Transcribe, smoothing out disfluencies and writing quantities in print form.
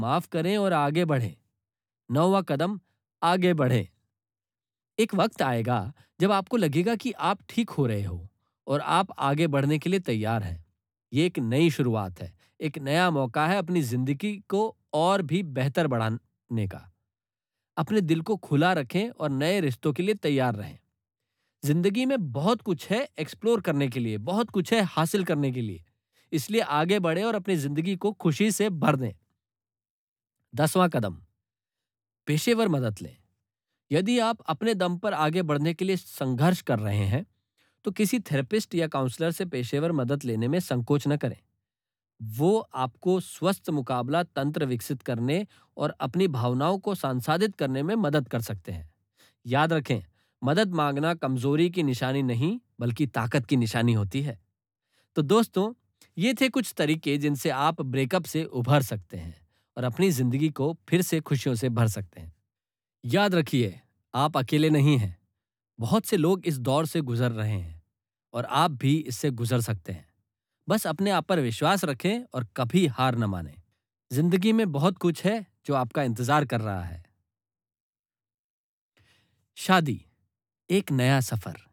माफ करें और आगे बढ़ें। 9वां कदम, आगे बढ़ें। एक वक्त आएगा जब आपको लगेगा कि आप ठीक हो रहे हो और आप आगे बढ़ने के लिए तैयार हैं। ये एक नई शुरुआत है, एक नया मौका है अपनी जिंदगी को और भी बेहतर बढ़ाने का। अपने दिल को खुला रखें और नए रिश्तों के लिए तैयार रहें। जिंदगी में बहुत कुछ है एक्सप्लोर करने के लिए, बहुत कुछ है हासिल करने के लिए। इसलिए आगे बढ़ें और अपनी जिंदगी को खुशी से भर दें। 10वां कदम, पेशेवर मदद लें। यदि आप अपने दम पर आगे बढ़ने के लिए संघर्ष कर रहे हैं, तो किसी थेरेपिस्ट या काउंसलर से पेशेवर मदद लेने में संकोच न करें। वो आपको स्वस्थ मुकाबला तंत्र विकसित करने और अपनी भावनाओं को संसाधित करने में मदद कर सकते हैं। याद रखें, मदद मांगना कमजोरी की निशानी नहीं, बल्कि ताकत की निशानी होती है। तो दोस्तों, ये थे कुछ तरीके जिनसे आप ब्रेकअप से उभर सकते हैं और अपनी जिंदगी को फिर से खुशियों से भर सकते हैं। याद रखिए, आप अकेले नहीं हैं। बहुत से लोग इस दौर से गुजर रहे हैं और आप भी इससे गुजर सकते हैं। बस अपने आप पर विश्वास रखें और कभी हार न मानें। जिंदगी में बहुत कुछ है जो आपका इंतजार कर रहा है। शादी, एक नया सफर।